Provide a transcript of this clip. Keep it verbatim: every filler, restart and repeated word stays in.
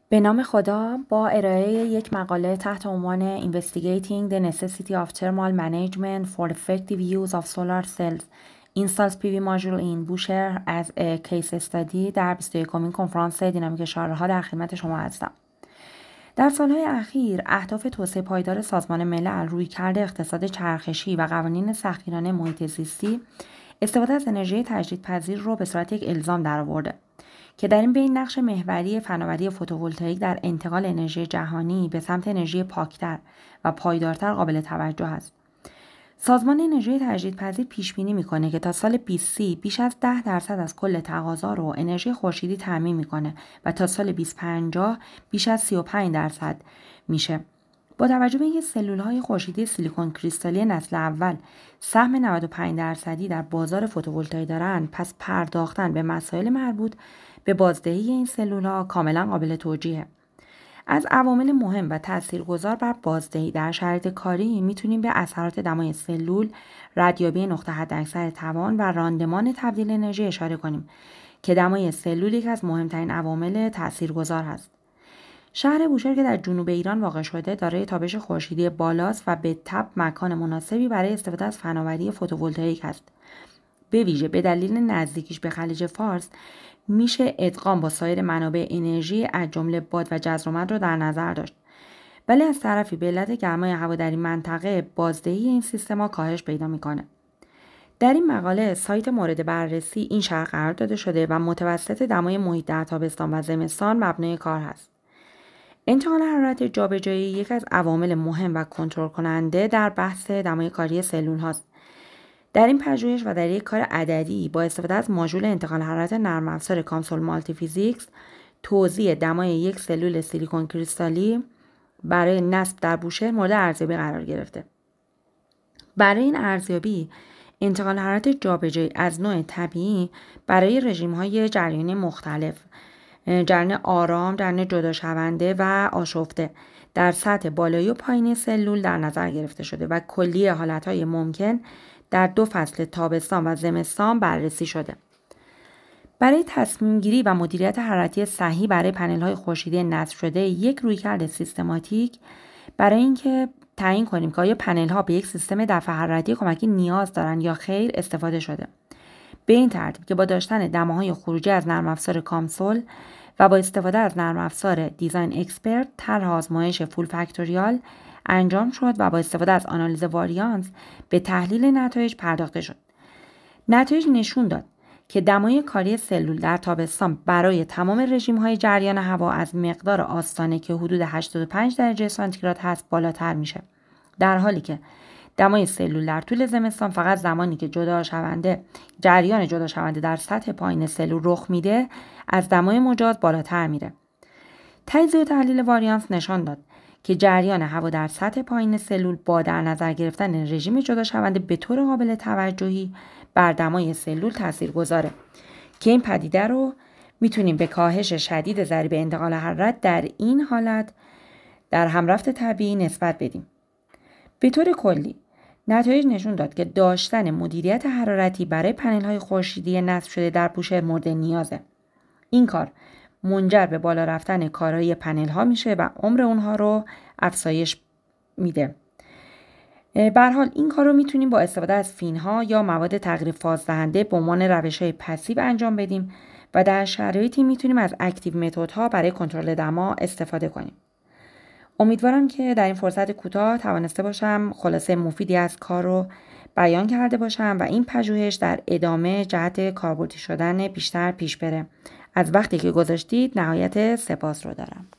به نام خدا. با ارائه یک مقاله تحت عنوان Investigating the Necessity of Thermal Management for Effective Use of Solar Cells Installed پی وی Module in Bushehr as a Case Study در بیست و یکمین کنفرانس دینامیک شاره‌ها در خدمت شما هستم. در سالهای اخیر اهداف توسعه پایدار سازمان ملل، رویکرد اقتصاد چرخشی و قوانین سختگیرانه محیط زیستی استفاده از انرژی تجدیدپذیر رو به صورت یک الزام درآورده که در این بین نقش محوری فناوری فتوولتائیک در انتقال انرژی جهانی به سمت انرژی پاکتر و پایدارتر قابل توجه است. سازمان انرژی تجدیدپذیر پیش بینی میکنه که تا سال بیست سی بیش از ده درصد از کل تقاضا رو انرژی خورشیدی تامین میکنه و تا سال بیست پنجاه بیش از سی و پنج درصد میشه. با توجه به اینکه سلول‌های خورشیدی سیلیکون کریستالی نسل اول سهم نود و پنج درصدی در بازار فتوولتایی دارند، پس پرداختن به مسائل مربوط به بازدهی این سلول‌ها کاملا قابل توجیهه. از عوامل مهم و تاثیرگذار بر بازدهی در شرایط کاری میتونیم به اثرات دمای سلول، ردیابی نقطه حداکثر توان و راندمان تبدیل انرژی اشاره کنیم که دمای سلول یکی از مهمترین عوامل تاثیرگذار هست. شهر بوشهر که در جنوب ایران واقع شده دارای تابش خورشیدی بالاست و به تبع مکان مناسبی برای استفاده از فناوری فتوولتائیک است. به ویژه به دلیل نزدیکیش به خلیج فارس میشه ادغام با سایر منابع انرژی از جمله باد و جزرومند رو در نظر داشت. ولی از طرفی به علت گرمای هوا در این منطقه بازدهی این سیستما کاهش پیدا میکنه. در این مقاله سایت مورد بررسی این شرح قرار داده شده و متوسط دمای محیط در تابستان و زمستان مبنای کار هست. انتقال حرارت جابجایی یک از عوامل مهم و کنترل کننده در بحث دمای کاری سلول هاست. در این پژوهش و در یک کار عددی با استفاده از ماژول انتقال حرارت نرم افزار کامسول مالتی فیزیکس، توزیع دمای یک سلول سیلیکون کریستالی برای نصب در بوشهر مورد ارزیابی قرار گرفته. برای این ارزیابی انتقال حرارت جابجایی از نوع طبیعی برای رژیم‌های جریانی مختلف، جریان آرام، جریان جدا شونده و آشفته در سطح بالایی و پایینی سلول در نظر گرفته شده و کلیه حالتهای ممکن در دو فصل تابستان و زمستان بررسی شده. برای تصمیم گیری و مدیریت حرارتی صحیح برای پنل‌های خورشیدی نصب شده یک رویکرد سیستماتیک برای اینکه تعیین کنیم که آیا پنل‌ها به یک سیستم دفع حرارتی کمکی نیاز دارند یا خیر استفاده شده. به این ترتیب که با داشتن دماهای خروجی از نرم افزار کامسول و با استفاده از نرم افزار دیزاین اکسپرت طرح آزمایش فول فاکتوریال انجام شد و با استفاده از آنالیز واریانس به تحلیل نتایج پرداخته شد. نتایج نشون داد که دمای کاری سلول در تابستان برای تمام رژیم‌های جریان هوا از مقدار آستانه که حدود هشتاد و پنج درجه سانتیگراد هست بالاتر میشه، در حالی که دمای سلول در طول زمستان فقط زمانی که جدا شونده جریان جدا شونده در سطح پایین سلول رخ میده از دمای مجاز بالاتر میره. تجزیه و تحلیل واریانس نشان داد که جریان هوا در سطح پایین سلول با در نظر گرفتن رژیم جدا شونده به طور قابل توجهی بر دمای سلول تاثیر گذاره که این پدیده رو میتونیم به کاهش شدید ضریب انتقال حرارت در این حالت در همرفت طبیعی نسبت بدیم. به طور کلی نتایج نشون داد که داشتن مدیریت حرارتی برای پنل‌های خورشیدی نصب شده در بوشهر مورد نیازه. این کار منجر به بالا رفتن کارایی پنل‌ها میشه و عمر اونها رو افزایش میده. به هر حال این کار رو میتونیم با استفاده از فین‌ها یا مواد تغییر فاز دهنده به عنوان روش‌های پسیو انجام بدیم و در شرایطی میتونیم از اکتیو متدها برای کنترل دما استفاده کنیم. امیدوارم که در این فرصت کوتاه توانسته باشم خلاصه مفیدی از کار رو بیان کرده باشم و این پژوهش در ادامه جهت کاربردی شدن بیشتر پیش بره. از وقتی که گذاشتید نهایت سپاس رو دارم.